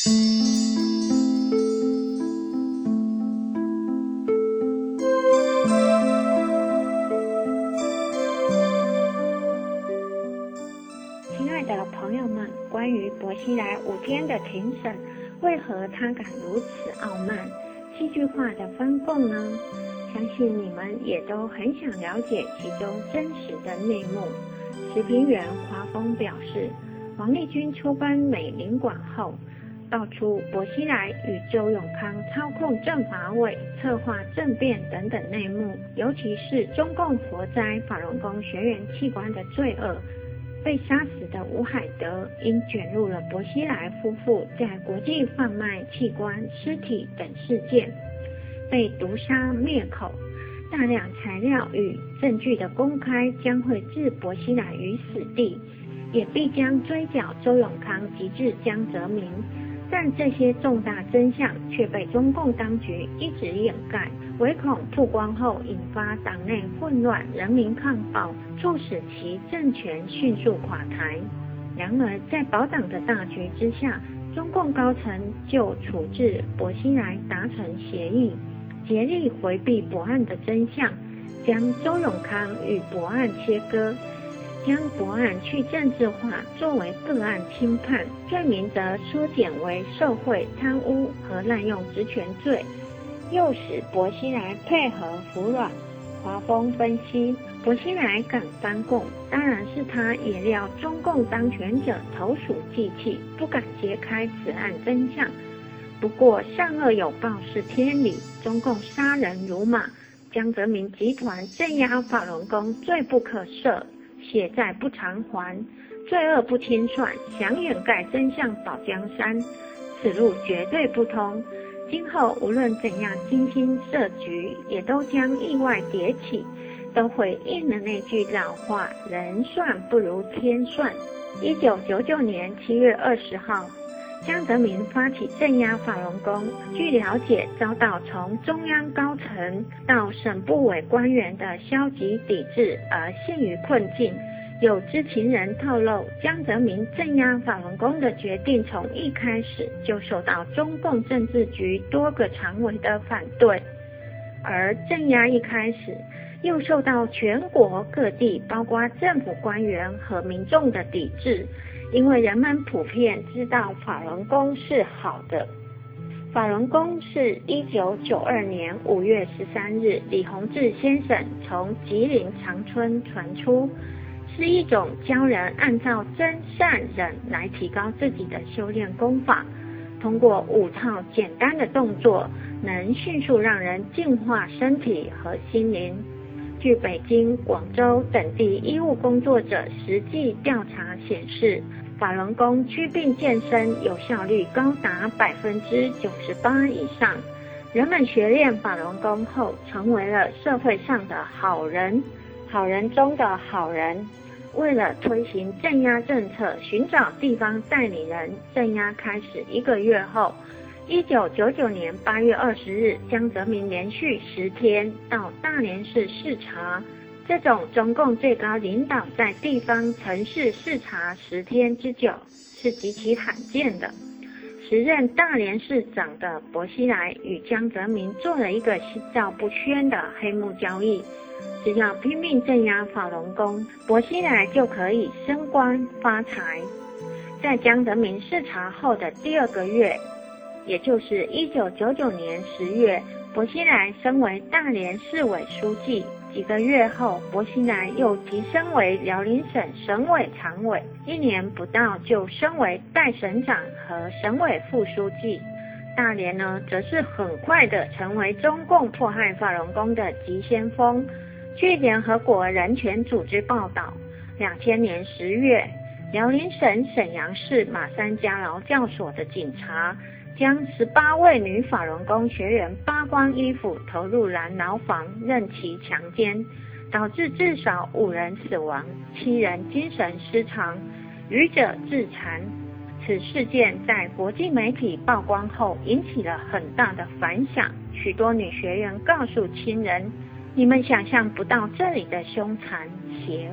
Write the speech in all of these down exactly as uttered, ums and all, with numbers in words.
亲爱的朋友们，关于薄熙来五天的庭审，为何他敢如此傲慢？戏剧化的翻供呢？相信你们也都很想了解其中真实的内幕。时评员华峰表示，王立军出班美领馆后，道出薄熙来与周永康操控政法委、策划政变等等内幕，尤其是中共活摘法轮功学员器官的罪恶。被杀死的吴海德因卷入了薄熙来夫妇在国际贩卖器官、尸体等事件，被毒杀灭口。大量材料与证据的公开将会置薄熙来于死地，也必将追剿周永康及至江泽民。但这些重大真相却被中共当局一直掩盖，唯恐曝光后引发党内混乱、人民抗暴，促使其政权迅速垮台。然而在保党的大局之下，中共高层就处置薄熙来达成协议，竭力回避薄案的真相，将周永康与薄案切割，将薄案去政治化作为个案轻判，罪名则缩减为受贿、贪污和滥用职权罪，诱使薄熙来配合服软。华峰分析，薄熙来敢翻供，当然是他也料中共当权者投鼠忌器，不敢揭开此案真相。不过善恶有报是天理，中共杀人如麻，江泽民集团镇压法轮功罪不可赦，血债不偿还，罪恶不清算，想掩盖真相保江山，此路绝对不通。今后无论怎样精心设局，也都将意外迭起，都会应了那句老话，人算不如天算。一九九九年七月二十号，江泽民发起镇压法轮功，据了解遭到从中央高层到省部委官员的消极抵制而陷于困境。有知情人透露，江泽民镇压法轮功的决定从一开始就受到中共政治局多个常委的反对，而镇压一开始又受到全国各地包括政府官员和民众的抵制，因为人们普遍知道法轮功是好的。法轮功是一九九二年五月十三日李洪志先生从吉林长春传出，是一种教人按照真善忍来提高自己的修炼功法，通过五套简单的动作，能迅速让人净化身体和心灵。据北京、广州等地医务工作者实际调查显示，法轮功祛病健身有效率高达百分之九十八以上。人们学练法轮功后，成为了社会上的好人，好人中的好人。为了推行镇压政策，寻找地方代理人，镇压开始一个月后，一九九九年八月二十日，江泽民连续十天到大连市视察。这种中共最高领导在地方城市视察十天之久，是极其罕见的。时任大连市长的薄熙来与江泽民做了一个心照不宣的黑幕交易，只要拼命镇压法轮功，薄熙来就可以升官发财。在江泽民视察后的第二个月，也就是一九九九年十月，薄熙来升为大连市委书记。几个月后，薄熙来又提升为辽宁省省委常委，一年不到就升为代省长和省委副书记。大连呢，则是很快的成为中共迫害法轮功的急先锋。据联合国人权组织报道，两千年十月，辽宁省沈阳市马三家劳教所的警察将十八位女法轮功学员扒光衣服投入拦牢房，任其强奸，导致至少五人死亡，七人精神失常，余者致残。此事件在国际媒体曝光后引起了很大的反响，许多女学员告诉亲人，你们想象不到这里的凶残邪恶。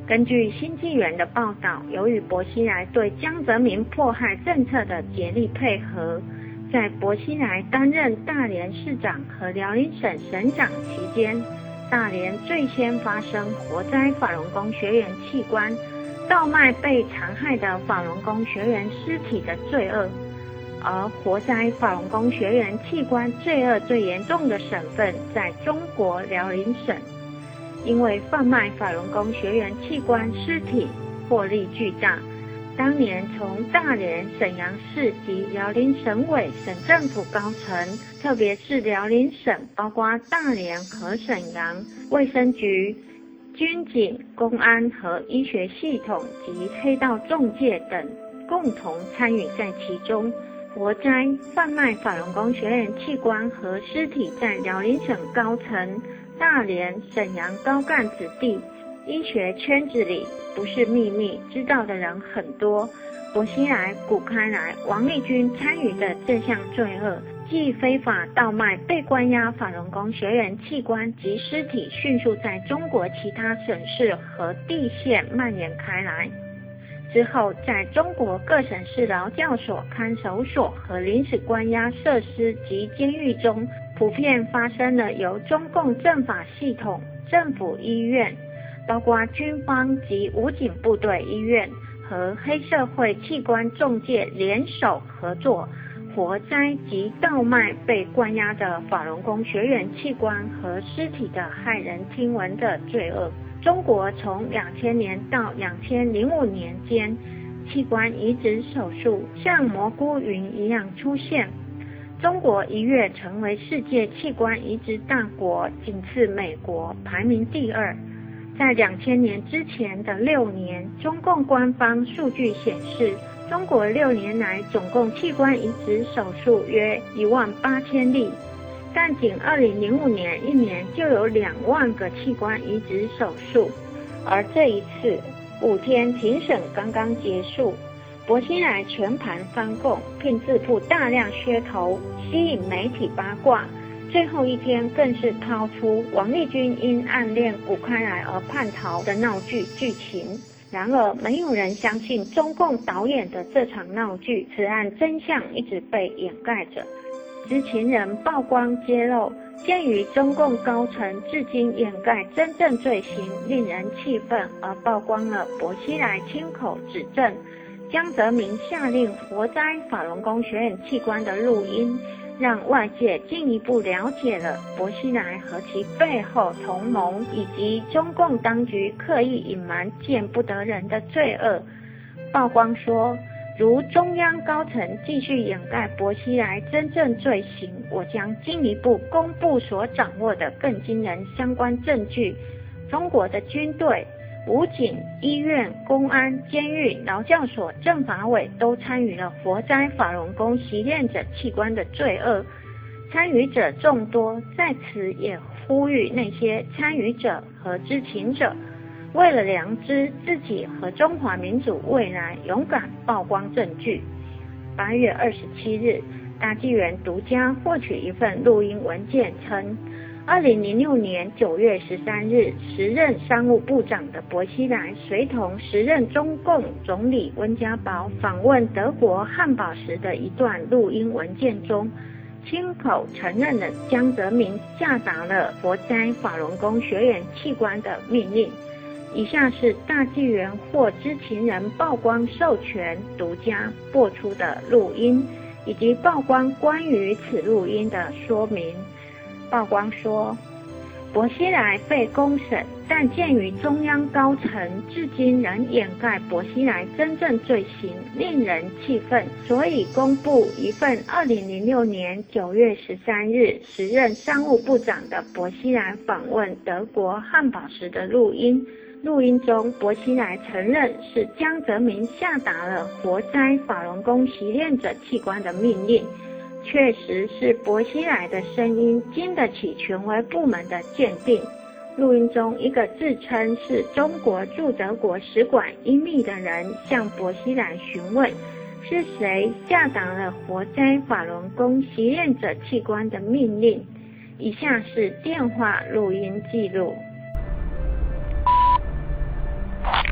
根据新纪元的报道，由于薄熙来对江泽民迫害政策的竭力配合，在薄熙来担任大连市长和辽宁省省长期间，大连最先发生活摘法轮功学员器官、倒卖被残害的法轮功学员尸体的罪恶。而活摘法轮功学员器官罪恶最严重的省份在中国辽宁省，因为贩卖法轮功学员器官尸体获利巨大。当年从大连、沈阳市及辽宁省委、省政府高层，特别是辽宁省，包括大连和沈阳卫生局、军警、公安和医学系统及黑道中介等共同参与在其中。活摘、贩卖法轮功学员器官和尸体在辽宁省高层、大连、沈阳高干子弟、医学圈子里不是秘密，知道的人很多。薄熙来、谷开来、王立军参与的这项罪恶，即非法倒卖被关押法轮功学员器官及尸体，迅速在中国其他省市和地县蔓延开来。之后，在中国各省市劳教所、看守所和临时关押设施及监狱中，普遍发生了由中共政法系统、政府医院，包括军方及武警部队医院和黑社会器官中介联手合作，活摘及倒卖被关押的法轮功学员器官和尸体的骇人听闻的罪恶。中国从两千年到两千零五年间，器官移植手术像蘑菇云一样出现。中国一跃成为世界器官移植大国，仅次美国，排名第二。在两千年之前的六年，中共官方数据显示，中国六年来总共器官移植手术约一万八千例。但仅二零零五年一年就有两万个器官移植手术，而这一次五天庭审刚刚结束，薄熙来全盘翻供，并自曝大量噱头，吸引媒体八卦。最后一天更是抛出王立军因暗恋谷开来而叛逃的闹剧剧情。然而，没有人相信中共导演的这场闹剧，此案真相一直被掩盖着。知情人曝光揭露，鉴于中共高层至今掩盖真正罪行，令人气愤，而曝光了薄熙来亲口指证江泽民下令活摘法轮功学员器官的录音，让外界进一步了解了薄熙来和其背后同盟以及中共当局刻意隐瞒见不得人的罪恶。曝光说，如中央高层继续掩盖薄熙来真正罪行，我将进一步公布所掌握的更惊人相关证据。中国的军队、武警、医院、公安、监狱、劳教所、政法委都参与了活摘法轮功习练者器官的罪恶，参与者众多，在此也呼吁那些参与者和知情者，为了良知，自己和中华民族未来，勇敢曝光证据。八月二十七日，大纪元独家获取一份录音文件称，二零零六年九月十三日，时任商务部长的薄熙来随同时任中共总理温家宝访问德国汉堡时的一段录音文件中，亲口承认了江泽民下达了活摘法轮功学员器官的命令。以下是大纪元获知情人曝光授权独家播出的录音，以及曝光关于此录音的说明。曝光说，薄熙来被公审，但鉴于中央高层至今仍掩盖薄熙来真正罪行，令人气愤，所以公布一份二零零六年九月十三日时任商务部长的薄熙来访问德国汉堡时的录音。录音中，薄熙来承认是江泽民下达了活摘法轮功习练者器官的命令，确实是薄熙来的声音经得起权威部门的鉴定。录音中，一个自称是中国驻德国使馆英密的人向薄熙来询问，是谁下达了活摘法轮功习练者器官的命令。以下是电话录音记录。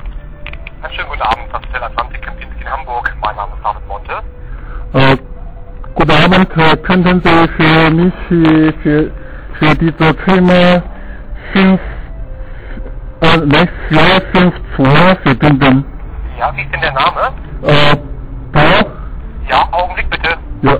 Einen schönen guten Abend, das Hotel Atlantik Kempinski in Hamburg. Mein Name ist David Monte. Uh, good Abend, könnten Sie für mich für, für diese Thema fünf, äh, nein, vier, fünf, zwei verbinden? Ja, wie ist denn der Name? Äh, Paul? Ja, Augenblick bitte. Ja.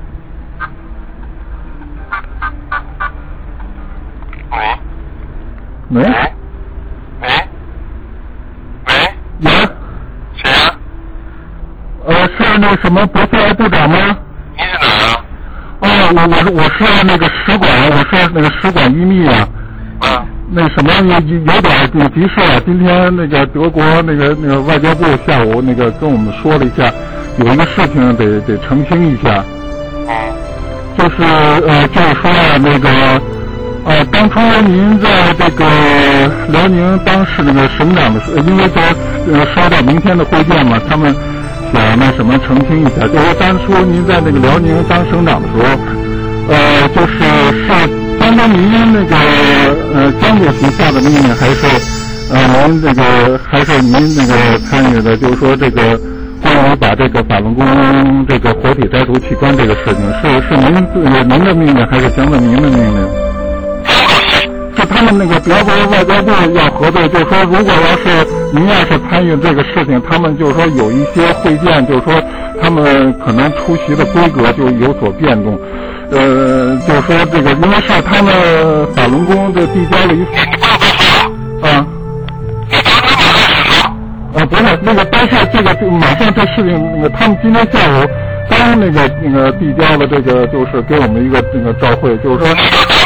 Nee. Ne? Nee. Nee. Nee. Ja? 谁啊？ 呃，是那个什么博斯莱部长吗？ 你是哪儿啊？ 哦，我我我是那个使馆，我是那个使馆一秘啊。 嗯。 那什么有有点有急事啊，今天那个德国那个那个外交部下午那个跟我们说了一下，有一个事情得得澄清一下。 嗯。 就是呃，就是说啊，那个呃，当初您在这个辽宁当时那个省长的时候，因为说呃收到明天的会见嘛，他们想那什么澄清一下，就是说当初您在那个辽宁当省长的时候，呃，就是是。当初您那个呃江主席下的命令，还是呃您这个还是您那个参与的？就是说这个关于把这个法轮功这个活体摘除器官这个事情，是是您呃您的命令，还是江泽民的命令？是他们那个德国外交部要合作，就是说如果要是您要是参与这个事情，他们就是说有一些会见，就是说他们可能出席的规格就有所变动。呃，就是说这个，因为是他们法轮功这递交了一啊啊，不是那个，但是这个马上这事情，那个他们今天下午刚那个那个递交了这个，就是给我们一个那个照会，就是说。